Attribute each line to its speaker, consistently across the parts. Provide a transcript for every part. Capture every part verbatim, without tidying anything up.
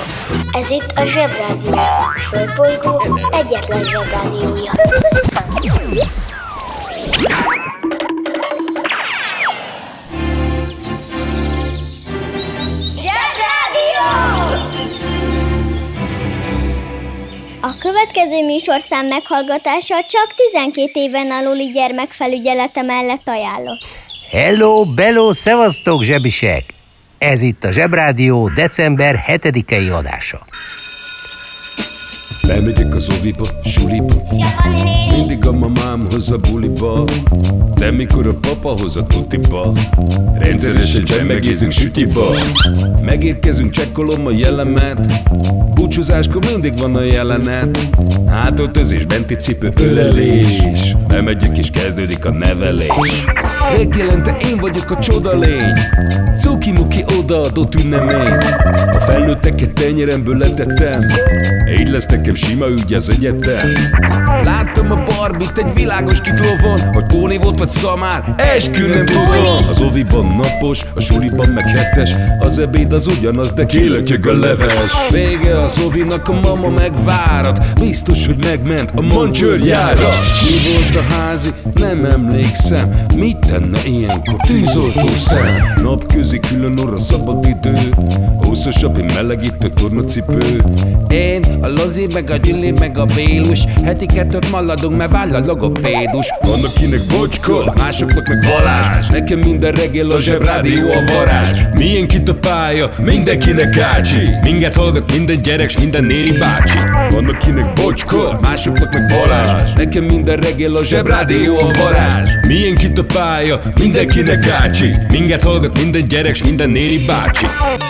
Speaker 1: Ez itt a Zsebrádió, a Földbolygó egyetlen Zsebrádiója. Zsebrádió! A következő műsorszám meghallgatása csak tizenkét éven aluli gyermekfelügyelete mellett ajánlott.
Speaker 2: Hello, bello, szevasztok, zsebisek! Ez itt a Zsebrádió december hetedikei adása.
Speaker 3: Lemegyek az oviba, suliba, mindig a mamám hoz a buliba, de mikor a papa hoz a tutiba, rendszeresen csemmegézünk sütiba. Megérkezünk, csekkolom a jellemet, búcsúzáskor mindig van a jelenet. Hátöltözés, benti cipő, ölelés, bemegyünk és kezdődik a nevelés. Megjelente én vagyok a csodalény, cuki-muki odaadott ünnemény. A felnőtteket tenyeremből letettem, így lesz nekem sima ügy az egyetem. Láttam a Barbit egy világos kiklovon, hogy Póni volt vagy szamár, eskü nem tudom. Az oviban napos, a suliban meg hetes, az ebéd az ugyanaz, de kilötyög a leves. Vége az ovinak, a mama megvárat, biztos, hogy megment a mancsőrjára. Mi volt a házi? Nem emlékszem. Mit tenne ilyenkor tűzoltó szem? Napközi külön orra szabad idő, húszosabb, én melegítő tornacipő. Én, a Lozi, meg a Gyüli, meg a Bélus, heti kettőt maladunk, mert váll a logopédus. Van akinek Bocska, másoknak meg Balázs, nekem minden reggel a Zsebrádió a varázs. Milyen kit a pálya, mindenkinek ácsi, minket hallgat minden gyerek, s minden néri bácsi. Van akinek Bocska, másoknak meg Balázs, nekem minden reggel a Zsebrádió a varázs. Milyen kit a pálya, mindenkinek ácsi, minket hallgat minden gyerek, s minden néri bácsi.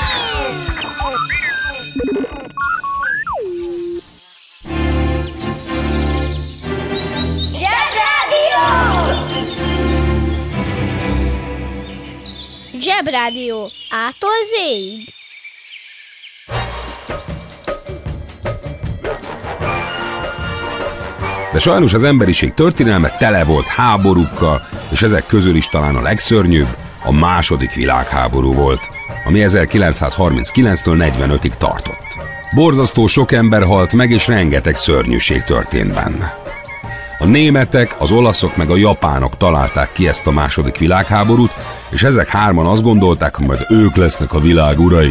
Speaker 4: Zsebrádió A-tól Z-ig.
Speaker 3: De sajnos az emberiség történelme tele volt háborúkkal, és ezek közül is talán a legszörnyűbb a második világháború volt, ami ezerkilencszázharminckilenctől negyvenötig tartott. Borzasztó sok ember halt meg, és rengeteg szörnyűség történt benne. A németek, az olaszok meg a japánok találták ki ezt a második világháborút, és ezek hárman azt gondolták, hogy majd ők lesznek a világ urai.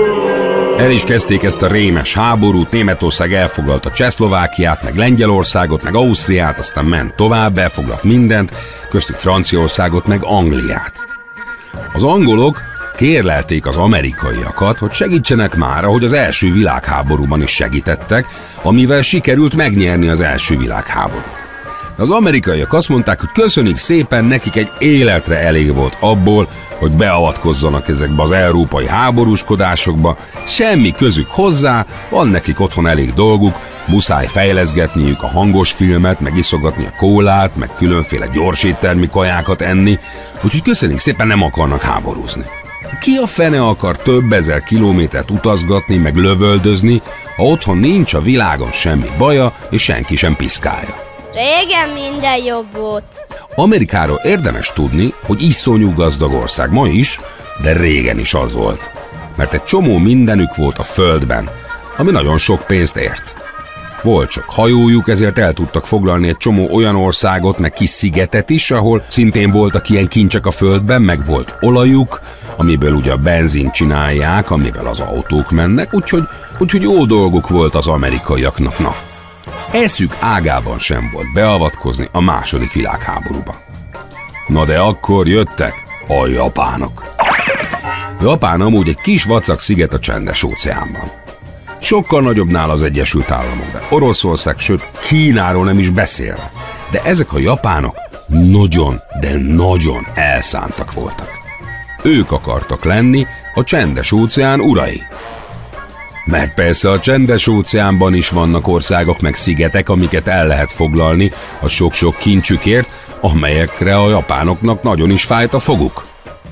Speaker 3: El is kezdték ezt a rémes háborút, Németország elfoglalta Csehszlovákiát, meg Lengyelországot, meg Ausztriát, aztán ment tovább, elfoglalt mindent, köztük Franciaországot, meg Angliát. Az angolok kérlelték az amerikaiakat, hogy segítsenek már, ahogy az első világháborúban is segítettek, amivel sikerült megnyerni az első világháborút. Az amerikaiak azt mondták, hogy köszönik szépen, nekik egy életre elég volt abból, hogy beavatkozzanak ezekbe az európai háborúskodásokba, semmi közük hozzá, van nekik otthon elég dolguk, muszáj fejleszgetniük a hangos filmet, meg iszogatni a kólát, meg különféle gyorséttermi kajákat enni, úgyhogy köszönik szépen, nem akarnak háborúzni. Ki a fene akar több ezer kilométert utazgatni, meg lövöldözni, ha otthon nincs a világon semmi baja, és senki sem piszkálja.
Speaker 4: Régen minden jobb volt.
Speaker 3: Amerikáról érdemes tudni, hogy iszonyú gazdag ország ma is, de régen is az volt. Mert egy csomó mindenük volt a földben, ami nagyon sok pénzt ért. Volt csak hajójuk, ezért el tudtak foglalni egy csomó olyan országot, meg kis szigetet is, ahol szintén voltak ilyen kincsek a földben, meg volt olajuk, amiből ugye a benzint csinálják, amivel az autók mennek, úgyhogy, úgyhogy jó dolguk volt az amerikaiaknak, na. Eszük ágában sem volt beavatkozni a második világháborúba. Na de akkor jöttek a japánok. Japán amúgy egy kis vacak sziget a Csendes-óceánban. Sokkal nagyobbnál az Egyesült Államok, de Oroszország, sőt Kínáról nem is beszélve. De ezek a japánok nagyon, de nagyon elszántak voltak. Ők akartak lenni a Csendes-óceán urai. Mert persze a Csendes-óceánban is vannak országok meg szigetek, amiket el lehet foglalni a sok-sok kincsükért, amelyekre a japánoknak nagyon is fájt a foguk.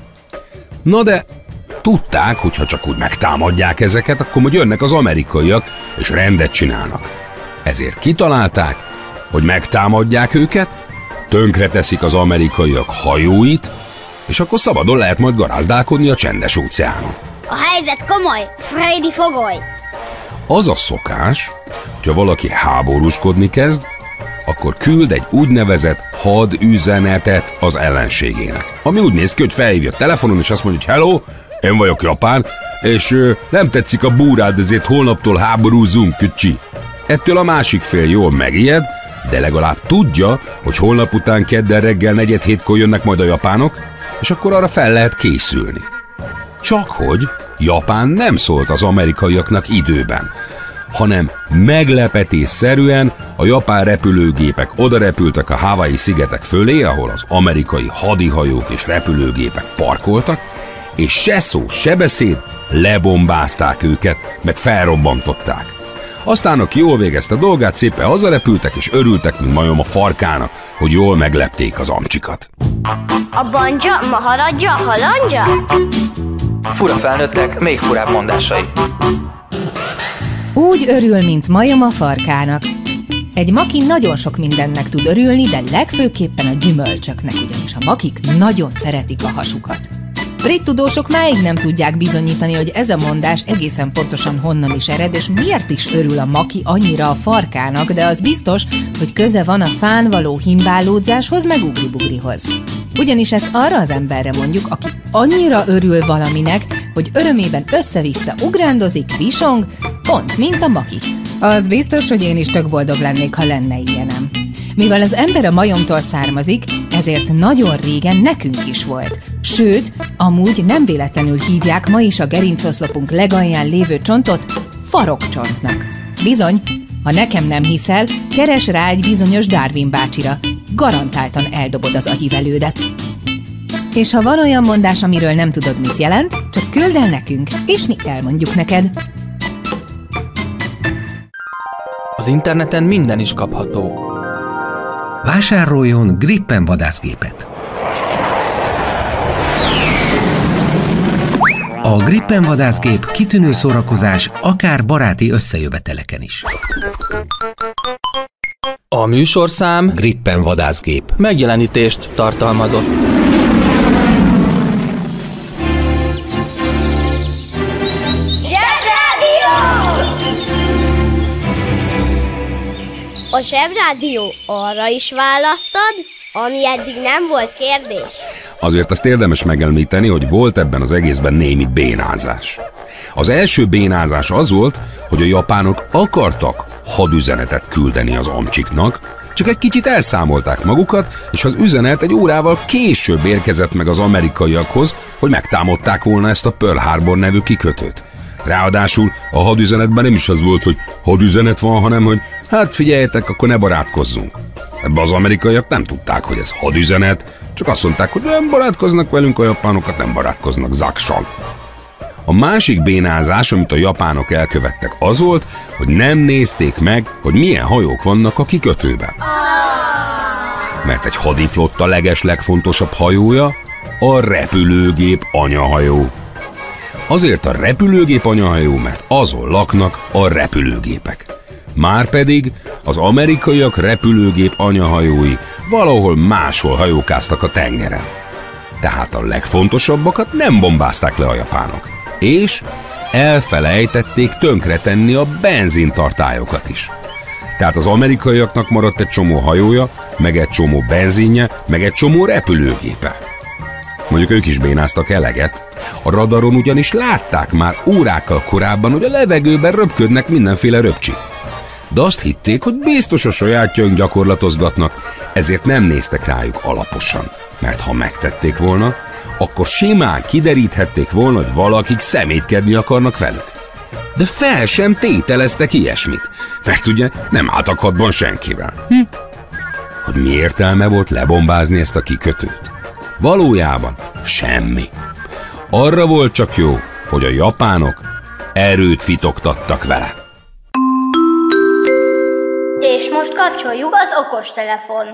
Speaker 3: Na de tudták, hogy ha csak úgy megtámadják ezeket, akkor majd jönnek az amerikaiak, és rendet csinálnak. Ezért kitalálták, hogy megtámadják őket, tönkreteszik az amerikaiak hajóit, és akkor szabadon lehet majd garázdálkodni a Csendes-óceánon.
Speaker 4: A helyzet komoly, Freddy fogoly!
Speaker 3: az a szokás, hogyha valaki háborúskodni kezd, akkor küld egy úgynevezett hadüzenetet az ellenségének. Ami úgy néz ki, hogy felhívja a telefonon, és azt mondja, hogy hello, én vagyok Japán, és ö, nem tetszik a búrád, ezért holnaptól háborúzunk, kücsi. Ettől a másik fél jól megijed, de legalább tudja, hogy holnap után kedden reggel negyed hétkor jönnek majd a japánok, és akkor arra fel lehet készülni. Csak hogy Japán nem szólt az amerikaiaknak időben, hanem meglepetésszerűen a japán repülőgépek odarepültek a Hawaii szigetek fölé, ahol az amerikai hadihajók és repülőgépek parkoltak, és se szó, se beszéd, lebombázták őket, meg felrobbantották. Aztán, aki jól végezte a dolgát, szépen hazarepültek, és örültek, mint majom a farkának, hogy jól meglepték az amcsikat.
Speaker 1: A banja, maharadja, halandja?
Speaker 5: Fura felnőttek, még furább mondásai.
Speaker 6: Úgy örül, mint majom a farkának. Egy maki nagyon sok mindennek tud örülni, de legfőképpen a gyümölcsöknek, ugyanis a makik nagyon szeretik a hasukat. Brit tudósok máig nem tudják bizonyítani, hogy ez a mondás egészen pontosan honnan is ered, és miért is örül a maki annyira a farkának, de az biztos, hogy köze van a fán való himbálódzáshoz, meg ugri-bugrihoz. Ugyanis ezt arra az emberre mondjuk, aki annyira örül valaminek, hogy örömében össze-vissza ugrándozik, visong, pont mint a makik. Az biztos, hogy én is tök boldog lennék, ha lenne ilyenem. Mivel az ember a majomtól származik, ezért nagyon régen nekünk is volt. Sőt, amúgy nem véletlenül hívják ma is a gerincoszlopunk legalján lévő csontot farokcsontnak. Bizony, ha nekem nem hiszel, keres rá egy bizonyos Darwin bácsira. Garantáltan eldobod az agyivelődet. És ha van olyan mondás, amiről nem tudod, mit jelent, csak küld el nekünk, és mi elmondjuk neked.
Speaker 5: Az interneten minden is kapható.
Speaker 2: Vásároljon Gripen vadászgépet. A Gripen vadászgép kitűnő szórakozás akár baráti összejöveteleken is.
Speaker 5: A műsorszám
Speaker 2: Gripen vadászgép
Speaker 5: megjelenítést tartalmazott.
Speaker 4: A Zsebrádió arra is választad, ami eddig nem volt kérdés.
Speaker 3: Azért azt érdemes megemlíteni, hogy volt ebben az egészben némi bénázás. Az első bénázás az volt, hogy a japánok akartak hadüzenetet küldeni az amcsiknak, csak egy kicsit elszámolták magukat, és az üzenet egy órával később érkezett meg az amerikaiakhoz, hogy megtámadták volna ezt a Pearl Harbor nevű kikötőt. Ráadásul a hadüzenetben nem is az volt, hogy hadüzenet van, hanem hogy hát figyeljetek, akkor ne barátkozzunk. Ebbe az amerikaiak nem tudták, hogy ez hadüzenet, csak azt mondták, hogy nem barátkoznak velünk a japánokat, nem barátkoznak zaksal. A másik bénázás, amit a japánok elkövettek, az volt, hogy nem nézték meg, hogy milyen hajók vannak a kikötőben. Mert egy hadiflotta legeslegfontosabb hajója a repülőgép anyahajó. Azért a repülőgép anyahajó, mert azon laknak a repülőgépek. Márpedig az amerikaiak repülőgép anyahajói valahol máshol hajókáztak a tengeren. Tehát a legfontosabbakat nem bombázták le a japánok. És elfelejtették tönkretenni a benzintartályokat is. Tehát az amerikaiaknak maradt egy csomó hajója, meg egy csomó benzinje, meg egy csomó repülőgépe. Mondjuk ők is bénáztak eleget. A radaron ugyanis látták már órákkal korábban, hogy a levegőben röpködnek mindenféle röpcsik. De azt hitték, hogy biztos a sajátjaink gyakorlatozgatnak, ezért nem néztek rájuk alaposan. Mert ha megtették volna, akkor simán kideríthették volna, hogy valakik szemétkedni akarnak velük. De fel sem tételeztek ilyesmit, mert ugye nem álltak hadban senkivel. Hm? Hogy mi értelme volt lebombázni ezt a kikötőt? Valójában semmi. Arra volt csak jó, hogy a japánok erőt fitoktattak vele.
Speaker 1: És most kapcsoljuk az okostelefon.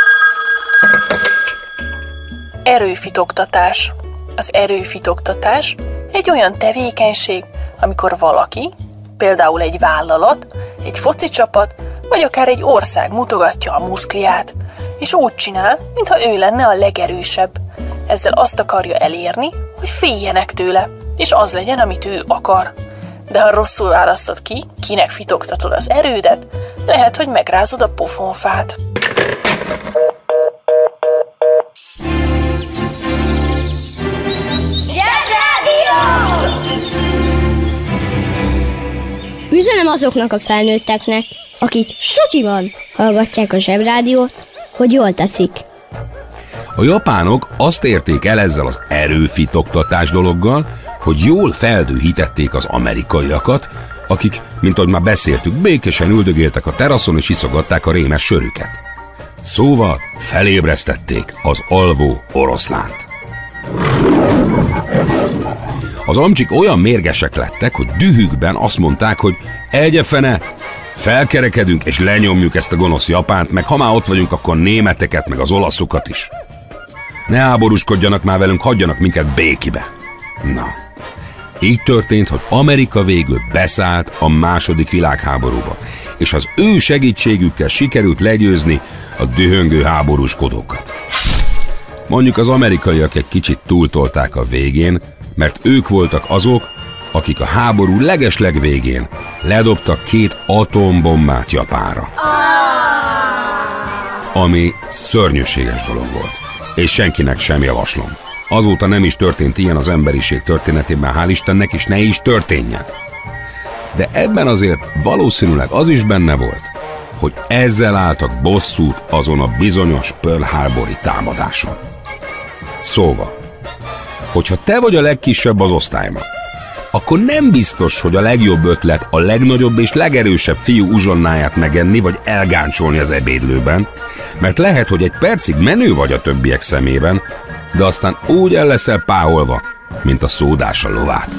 Speaker 7: Erőfitoktatás. Az erőfitoktatás egy olyan tevékenység, amikor valaki, például egy vállalat, egy foci csapat, vagy akár egy ország mutogatja a muszkliát, és úgy csinál, mintha ő lenne a legerősebb. Ezzel azt akarja elérni, hogy féljenek tőle, és az legyen, amit ő akar. De ha rosszul választod ki, kinek fitoktatod az erődet, lehet, hogy megrázod a pofonfát.
Speaker 4: Üzenem azoknak a felnőtteknek, akik sutyiban hallgatják a Zsebrádiót, hogy jól teszik.
Speaker 3: A japánok azt érték el ezzel az erőfitoktatás dologgal, hogy jól feldühítették az amerikaiakat, akik, mint ahogy már beszéltük, békésen üldögéltek a teraszon és iszogatták a rémes sörüket. Szóval felébresztették az alvó oroszlánt. Az amcsik olyan mérgesek lettek, hogy dühükben azt mondták, hogy egye fene, felkerekedünk és lenyomjuk ezt a gonosz Japánt, meg ha már ott vagyunk, akkor németeket, meg az olaszokat is. Ne háborúskodjanak már velünk, hagyjanak minket békibe. Na, így történt, hogy Amerika végül beszállt a második világháborúba, és az ő segítségükkel sikerült legyőzni a dühöngő háborúskodókat. Mondjuk az amerikaiak egy kicsit túltolták a végén, mert ők voltak azok, akik a háború legesleg végén ledobtak két atombombát Japánra. Ami szörnyűséges dolog volt, és senkinek sem javaslom. Azóta nem is történt ilyen az emberiség történetében, hál' Istennek, és ne is történjen. De ebben azért valószínűleg az is benne volt, hogy ezzel álltak bosszút azon a bizonyos Pearl Harbor-i támadáson. Szóval, hogyha te vagy a legkisebb az osztályban, akkor nem biztos, hogy a legjobb ötlet a legnagyobb és legerősebb fiú uzsonnáját megenni, vagy elgáncsolni az ebédlőben, mert lehet, hogy egy percig menő vagy a többiek szemében, de aztán úgy el leszel páholva, mint a szódás a lovát.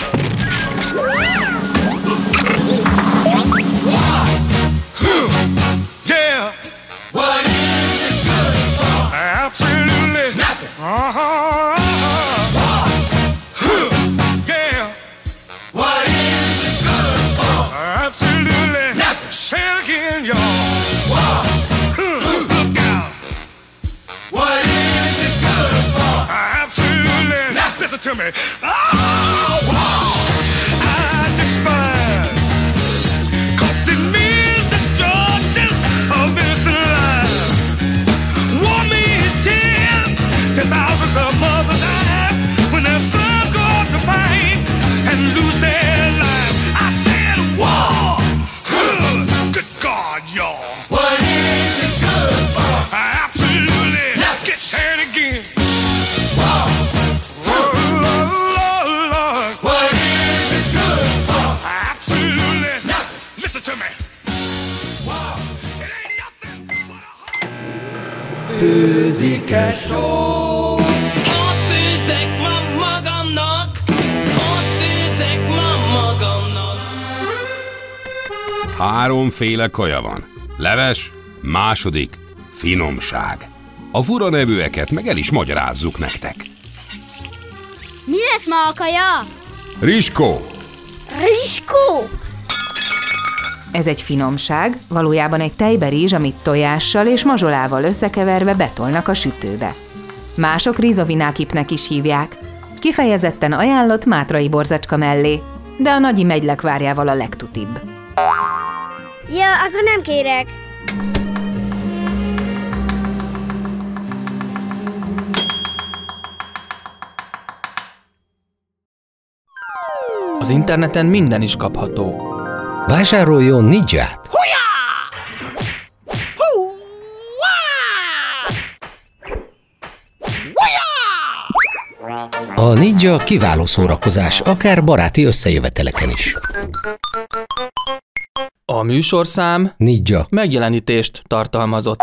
Speaker 8: To me. Oh, wow. I despise, 'cause it means destruction of innocent lives. War means tears, ten thousands of mothers die when their sons go out to fight and lose their lives. I said war, huh. Good God, y'all. What is it good for? Absolutely, nothing. Get sad again. Wow.
Speaker 9: Főzik-e só? Ott főzek ma magamnak, ott főzek ma magamnak.
Speaker 3: Háromféle kaja van. Leves, második, finomság. A fura nevűeket meg el is magyarázzuk nektek.
Speaker 4: Mi lesz ma a kaja?
Speaker 3: Rizskó.
Speaker 4: Rizskó?
Speaker 6: Ez egy finomság, valójában egy tejberizs, amit tojással és mazsolával összekeverve betolnak a sütőbe. Mások rizovinákipnek is hívják. Kifejezetten ajánlott mátrai borzacska mellé, de a nagyi megylekvárjával a legtutibb.
Speaker 4: Ja, akkor nem kérek.
Speaker 5: Az interneten minden is kapható.
Speaker 2: Vásároljon Ninját! A Ninja kiváló szórakozás, akár baráti összejöveteleken is.
Speaker 5: A műsorszám
Speaker 2: Ninja
Speaker 5: megjelenítést tartalmazott.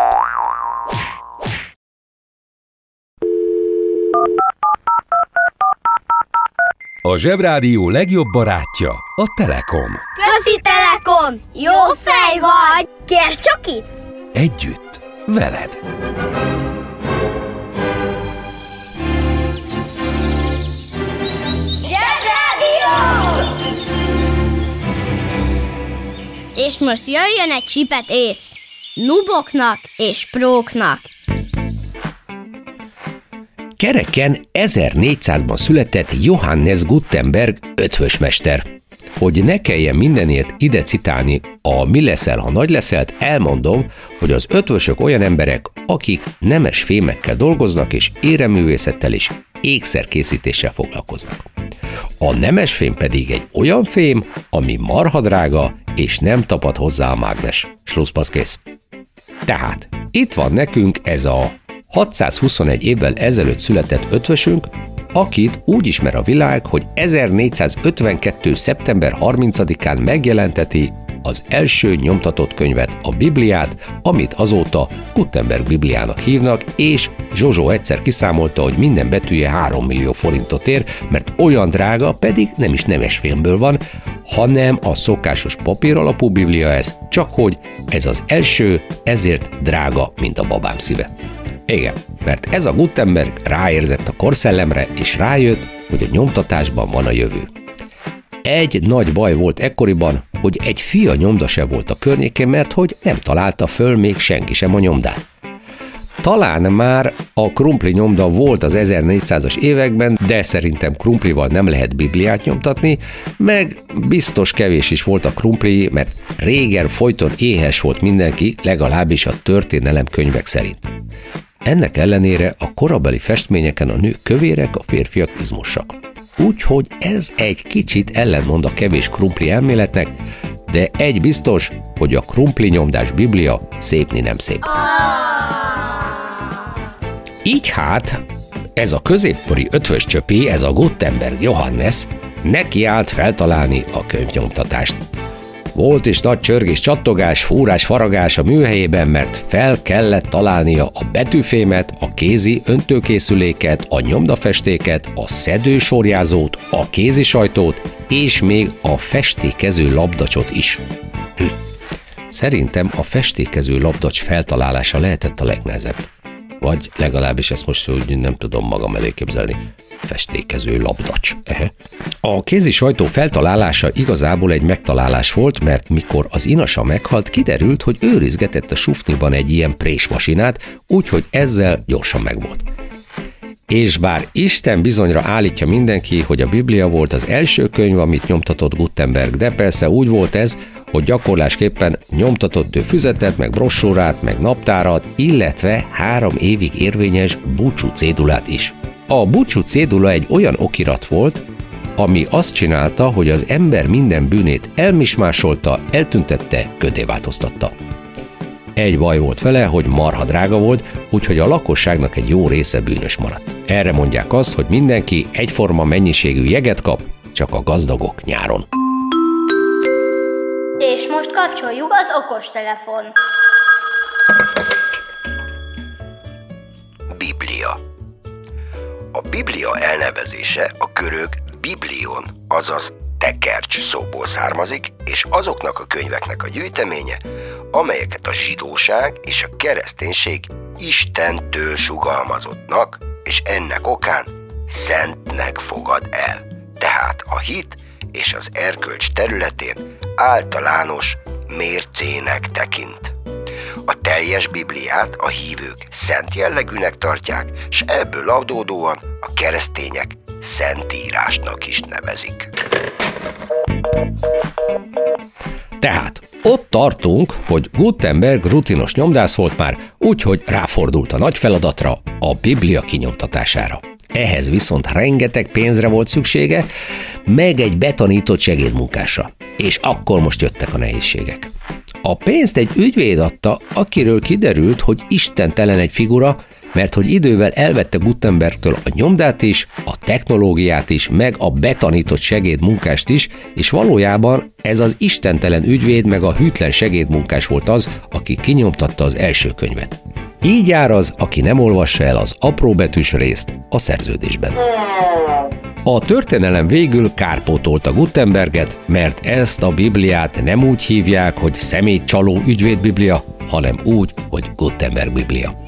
Speaker 3: A Zsebrádió legjobb barátja a Telekom.
Speaker 4: Köszi Telekom! Jó fej vagy! Kérd csak itt!
Speaker 3: Együtt, veled.
Speaker 4: Zsebrádió! És most jöjjön egy csipet ész. Nuboknak és próknak.
Speaker 2: Kereken ezernégyszázban született Johannes Gutenberg ötvösmester. hogy ne kelljen mindenért ide citálni a mi leszel, ha nagy leszelt, elmondom, hogy az ötvösök olyan emberek, akik nemes fémekkel dolgoznak, és éremművészettel és ékszerkészítéssel foglalkoznak. A nemes fém pedig egy olyan fém, ami marha drága, és nem tapad hozzá a mágnes. Slusszpasz, kész. Tehát itt van nekünk ez a hatszázhuszonegy évvel ezelőtt született ötvösünk, akit úgy ismer a világ, hogy ezernégyszázötvenkettő. szeptember harmincadikán megjelenteti az első nyomtatott könyvet, a Bibliát, amit azóta Gutenberg Bibliának hívnak, és Zsozsó egyszer kiszámolta, hogy minden betűje három millió forintot ér, mert olyan drága, pedig nem is nemes filmből van, hanem a szokásos papír alapú Biblia ez, csak hogy ez az első, ezért drága, mint a babám szíve. Igen, mert ez a Gutenberg ráérzett a korszellemre, és rájött, hogy a nyomtatásban van a jövő. Egy nagy baj volt ekkoriban, hogy egy fia nyomda se volt a környékén, mert hogy nem találta föl még senki sem a nyomdát. Talán már a krumpli nyomda volt az ezernégyszázas években, de szerintem krumplival nem lehet Bibliát nyomtatni, meg biztos kevés is volt a krumpli, mert régen folyton éhes volt mindenki, legalábbis a történelem könyvek szerint. Ennek ellenére a korabeli festményeken a nők kövérek, a férfiak izmosak. Úgyhogy ez egy kicsit ellentmond a kevés krumpli elméletnek, de egy biztos, hogy a krumpli nyomdás Biblia szépni nem szép. Így hát, ez a középkori ötvös csöpi, ez a Gutenberg Johannes neki állt feltalálni a könyvnyomtatást. Volt is nagy csörgés, csattogás, fúrás, faragás a műhelyében, mert fel kellett találnia a betűfémet, a kézi öntőkészüléket, a nyomdafestéket, a szedősorjázót, a kézisajtót, és még a festékező labdacsot is. Hm. Szerintem a festékező labdacs feltalálása lehetett a legnehezebb. Vagy legalábbis ezt most úgy nem tudom magam elé képzelni. Festékező labdacs. Ehe. A kézi sajtó feltalálása igazából egy megtalálás volt, mert mikor az inasa meghalt, kiderült, hogy őrizgetett a sufniban egy ilyen présmasinát, úgyhogy ezzel gyorsan megvolt. És bár Isten bizonyra állítja mindenki, hogy a Biblia volt az első könyv, amit nyomtatott Gutenberg, de persze úgy volt ez, hogy gyakorlásképpen nyomtatott ő füzetet, meg brossúrát, meg naptárat, illetve három évig érvényes búcsú cédulát is. A búcsú cédula egy olyan okirat volt, ami azt csinálta, hogy az ember minden bűnét elmismásolta, eltüntette, köddé változtatta. Egy baj volt vele, hogy marha drága volt, úgyhogy a lakosságnak egy jó része bűnös maradt. Erre mondják azt, hogy mindenki egyforma mennyiségű jeget kap, csak a gazdagok nyáron.
Speaker 1: És most kapcsoljuk az okostelefon.
Speaker 10: Biblia. A Biblia elnevezése a görög biblion, azaz tekercs szóból származik, és azoknak a könyveknek a gyűjteménye, amelyeket a zsidóság és a kereszténység Istentől sugalmazottnak, és ennek okán szentnek fogad el. Tehát a hit és az erkölcs területén általános mércének tekint. A teljes Bibliát a hívők szent jellegűnek tartják, s ebből adódóan a keresztények szentírásnak is nevezik.
Speaker 2: Tehát ott tartunk, hogy Gutenberg rutinos nyomdász volt már, úgyhogy ráfordult a nagy feladatra, a Biblia kinyomtatására. Ehhez viszont rengeteg pénzre volt szüksége, meg egy betanított segédmunkásra. És akkor most jöttek a nehézségek. A pénzt egy ügyvéd adta, akiről kiderült, hogy istentelen egy figura, mert hogy idővel elvette Gutenbergtől a nyomdát is, a technológiát is, meg a betanított segédmunkást is, és valójában ez az istentelen ügyvéd meg a hűtlen segédmunkás volt az, aki kinyomtatta az első könyvet. Így jár az, aki nem olvassa el az apróbetűs részt a szerződésben. A történelem végül kárpótolta Gutenberget, mert ezt a Bibliát nem úgy hívják, hogy személycsaló ügyvédbiblia, hanem úgy, hogy Gutenberg Biblia.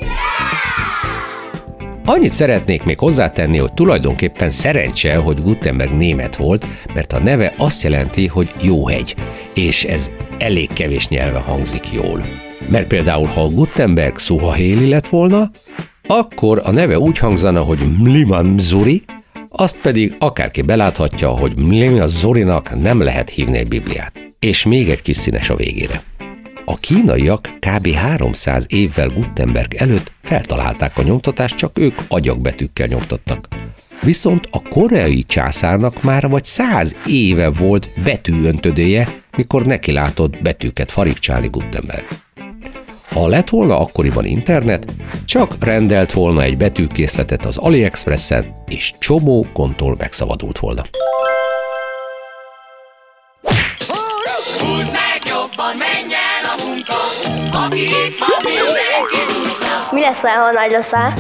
Speaker 2: Annyit szeretnék még hozzátenni, hogy tulajdonképpen szerencse, hogy Gutenberg német volt, mert a neve azt jelenti, hogy jó hegy, és ez elég kevés nyelven hangzik jól. Mert például, ha Gutenberg Szuhahéli lett volna, akkor a neve úgy hangzana, hogy Mliman Zuri, azt pedig akárki beláthatja, hogy mi a Zorinak nem lehet hívni egy Bibliát. És még egy kis színes a végére. A kínaiak kb. háromszáz évvel Gutenberg előtt feltalálták a nyomtatást, csak ők agyagbetűkkel nyomtattak. Viszont a koreai császárnak már vagy száz éve volt betűöntödője, mikor neki látott betűket farigcsálni Gutenberg. Ha lett volna akkoriban internet, csak rendelt volna egy betűkészletet az AliExpressen, és csomó gondtól megszabadult volna.
Speaker 9: Húzd meg jobban, menj el a munka, aki itt van, mindenki húzza.
Speaker 1: Mi leszel, ha nagy leszel?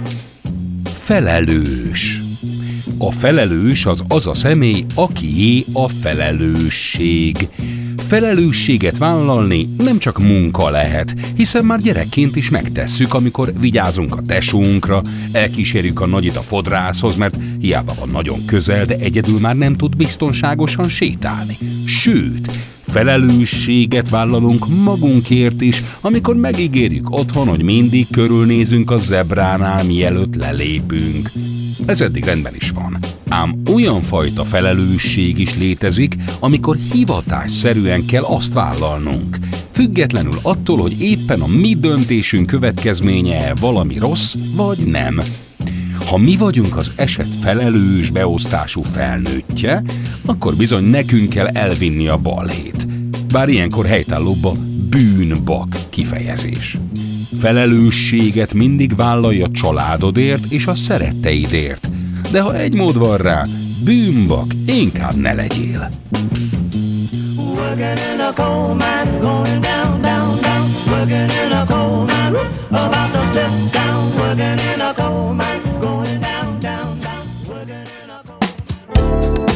Speaker 3: Felelős. A felelős az az a személy, akié a felelősség. Felelősséget vállalni nem csak munka lehet, hiszen már gyerekként is megtesszük, amikor vigyázunk a tesónkra, elkísérjük a nagyit a fodrászhoz, mert hiába van nagyon közel, de egyedül már nem tud biztonságosan sétálni. Sőt, felelősséget vállalunk magunkért is, amikor megígérjük otthon, hogy mindig körülnézünk a zebránál, mielőtt lelépünk. Ez eddig rendben is van. Ám olyan fajta felelősség is létezik, amikor hivatásszerűen kell azt vállalnunk. Függetlenül attól, hogy éppen a mi döntésünk következménye valami rossz, vagy nem. Ha mi vagyunk az eset felelős beosztású felnőttje, akkor bizony nekünk kell elvinni a balhét. Bár ilyenkor helytállóbb a bűnbak kifejezés. Felelősséget mindig vállalj a családodért és a szeretteidért, de ha egy mód van rá, bűnbak inkább ne legyél.
Speaker 9: Working in a coal mine, going down, down, down. Working in a coal mine, whoop, about to step down. Working in a coal mine, going down, down, down. Working in a coal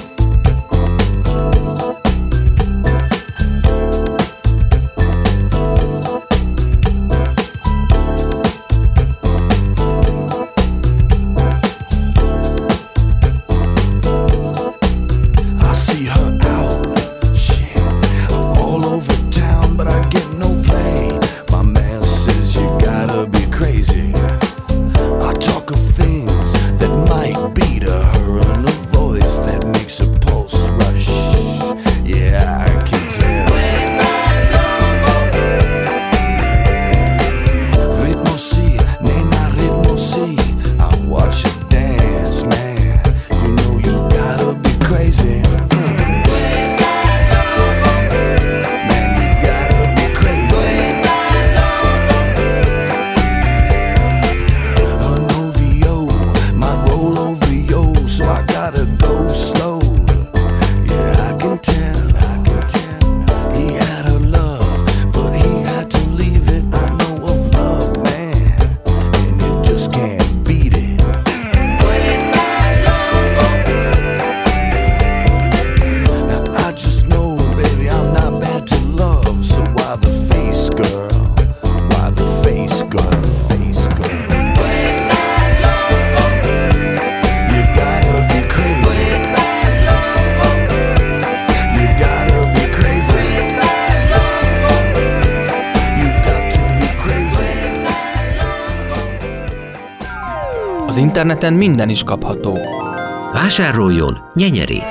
Speaker 5: Az interneten minden is kapható.
Speaker 2: Vásároljon nyenyerét!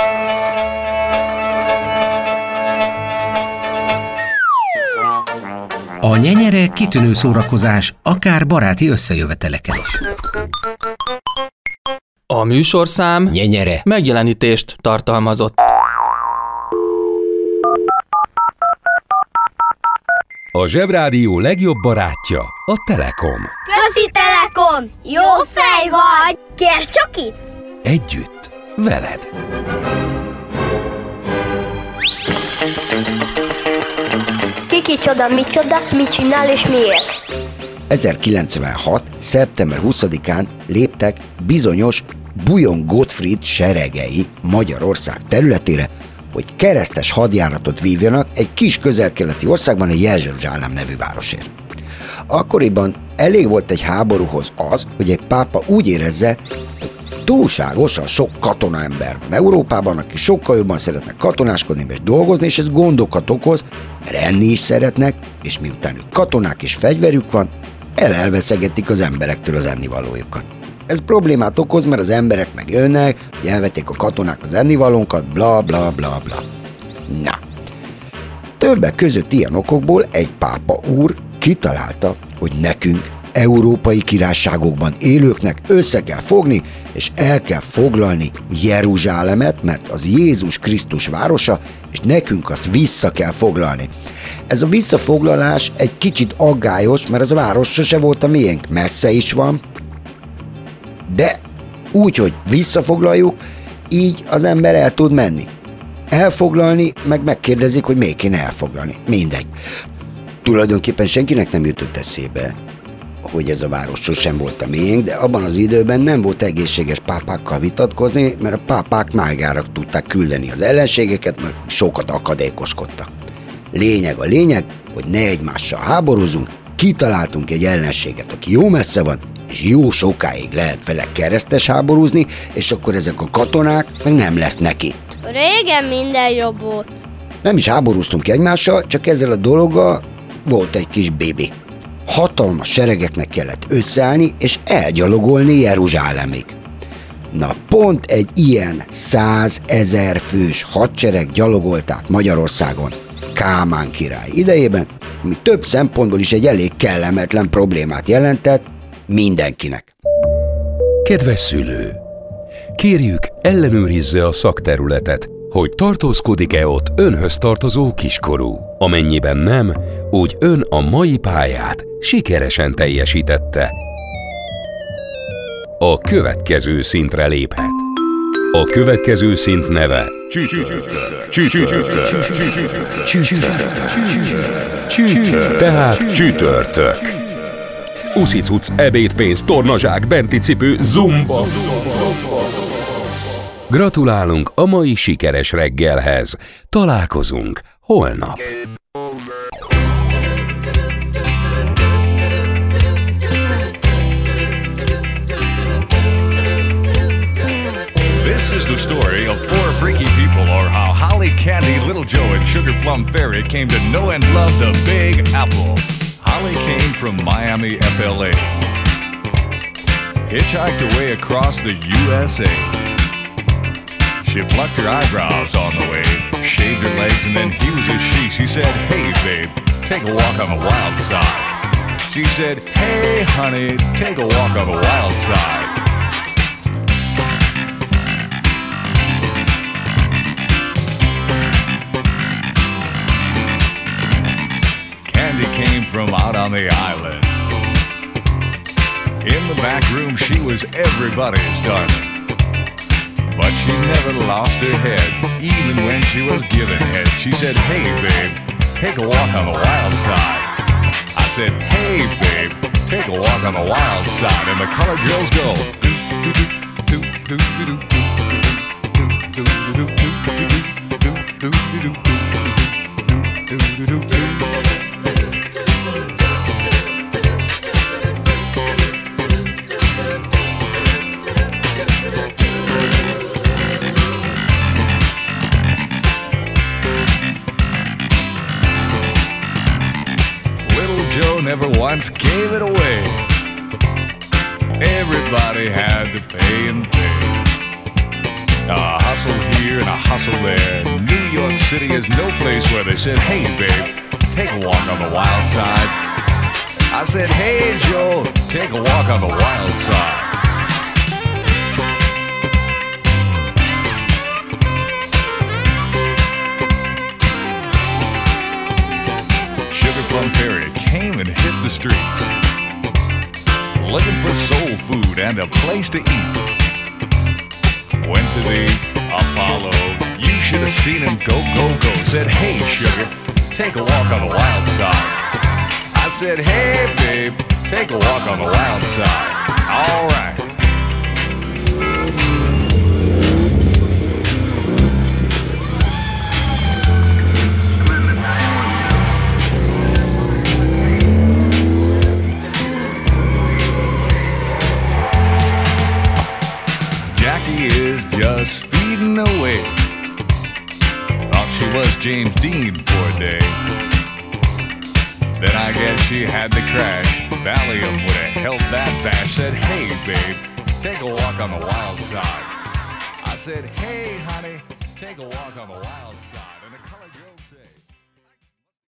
Speaker 2: A nyenyere kitűnő szórakozás, akár baráti összejöveteleken is.
Speaker 5: A műsorszám
Speaker 2: nyenyere
Speaker 5: megjelenítést tartalmazott.
Speaker 3: A Zsebrádió legjobb barátja a Telekom.
Speaker 4: Közi Telekom! Jó fej vagy! Kérd csak itt!
Speaker 3: Együtt, veled!
Speaker 1: Kiki csoda, micsoda, mit csinál és miért?
Speaker 10: ezerkilencszázkilencvenhat. szeptember huszadikán léptek bizonyos Bujon Gottfried seregei Magyarország területére, hogy keresztes hadjáratot vívjanak egy kis közel-keleti országban, egy Jeruzsálem nevű városért. Akkoriban elég volt egy háborúhoz az, hogy egy pápa úgy érezze, hogy túlságosan sok katonaember van Európában, aki sokkal jobban szeretnek katonáskodni és dolgozni, és ez gondokat okoz, mert enni is szeretnek, és miután ők katonák és fegyverük van, el elveszegetik az emberektől az ennivalójukat. Ez problémát okoz, mert az emberek meg jönnek, hogy elvették a katonák az ennivalónkat, bla bla bla bla. Na, többek között ilyen okokból egy pápa úr kitalálta, hogy nekünk, európai királyságokban élőknek össze kell fogni, és el kell foglalni Jeruzsálemet, mert az Jézus Krisztus városa, és nekünk azt vissza kell foglalni. Ez a visszafoglalás egy kicsit aggályos, mert az a város sose volt a miénk, messze is van, de úgy, hogy visszafoglaljuk, így az ember el tud menni. Elfoglalni, meg megkérdezik, hogy miért kéne elfoglalni. Mindegy. Tulajdonképpen senkinek nem jutott eszébe, hogy ez a város sosem volt a miénk, de abban az időben nem volt egészséges pápákkal vitatkozni, mert a pápák mágára tudták küldeni az ellenségeket, meg sokat akadékoskodtak. Lényeg a lényeg, hogy ne egymással háborúzunk, kitaláltunk egy ellenséget, aki jó messze van, és jó sokáig lehet vele keresztes háborúzni, és akkor ezek a katonák meg nem lesznek itt.
Speaker 4: Régen minden jobb volt.
Speaker 10: Nem is háborúztunk egymással, csak ezzel a dologgal volt egy kis bébi. Hatalmas seregeknek kellett összeállni, és elgyalogolni Jeruzsálemig. Na pont egy ilyen százezer fős hadsereg gyalogolt át Magyarországon Kálmán király idejében, ami több szempontból is egy elég kellemetlen problémát jelentett mindenkinek.
Speaker 3: Kedves szülő! Kérjük, ellenőrizze a szakterületet, hogy tartózkodik-e ott önhöz tartozó kiskorú. Amennyiben nem, úgy ön a mai pályát sikeresen teljesítette. A következő szintre léphet. A következő szint neve Csütörtök. Csütörtök. Tehát csütörtök. Uszicuc, ebédpénz, tornazsák, benti cipő, zumba. Gratulálunk a mai sikeres reggelhez. Találkozunk holnap.
Speaker 11: This is the story of four freaky people, or how Holly, Candy, Little Joe, and Sugar Plum Fairy came to know and love the Big Apple. Holly came from Miami, F L A, hitchhiked away across the U S A. She plucked her eyebrows on the way, shaved her legs, and then used as she. She said, "Hey, babe, take a walk on the wild side." She said, "Hey, honey, take a walk on the wild side." Candy came from out on the island. In the back room, she was everybody's darling. But she never lost her head, even when she was given head. She said, "Hey, babe, take a walk on the wild side." I said, "Hey, babe, take a walk on the wild side." And the colored girls go. Never once gave it away. Everybody had to pay and pay. A hustle here and a hustle there. New York City is no place where they said, "Hey, babe, take a walk on the wild side." I said, "Hey, Joe, take a walk on the wild side." Sugar Plum Fairy came and hit the streets, looking for soul food and a place to eat. Went to the Apollo, you should have seen him go, go, go. Said, "Hey, sugar, take a walk on the wild side." I said, "Hey, babe, take a walk on the wild side." All right. Is just speeding away. Thought she was James Dean for a day. Then I guess she had to crash. Valium would have held that bash. Said, "Hey, babe, take a walk on the wild side. I said, hey, honey, take a walk on the wild side. And